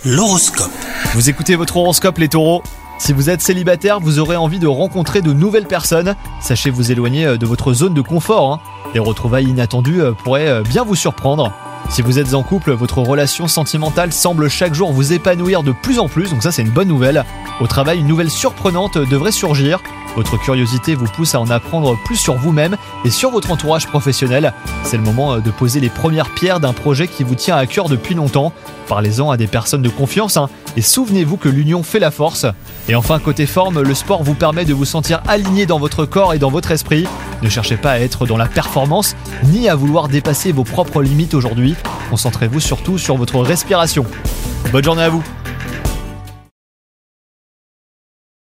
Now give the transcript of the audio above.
L'horoscope. Vous écoutez votre horoscope les taureaux. Si vous êtes célibataire, vous aurez envie de rencontrer de nouvelles personnes. Sachez vous éloigner de votre zone de confort. Des retrouvailles inattendues pourraient bien vous surprendre. Si vous êtes en couple, votre relation sentimentale semble chaque jour vous épanouir de plus en plus, donc ça c'est une bonne nouvelle. Au travail, une nouvelle surprenante devrait surgir. Votre curiosité vous pousse à en apprendre plus sur vous-même et sur votre entourage professionnel. C'est le moment de poser les premières pierres d'un projet qui vous tient à cœur depuis longtemps. Parlez-en à des personnes de confiance et souvenez-vous que l'union fait la force. Et enfin, côté forme, le sport vous permet de vous sentir aligné dans votre corps et dans votre esprit. Ne cherchez pas à être dans la performance ni à vouloir dépasser vos propres limites aujourd'hui. Concentrez-vous surtout sur votre respiration. Bonne journée à vous!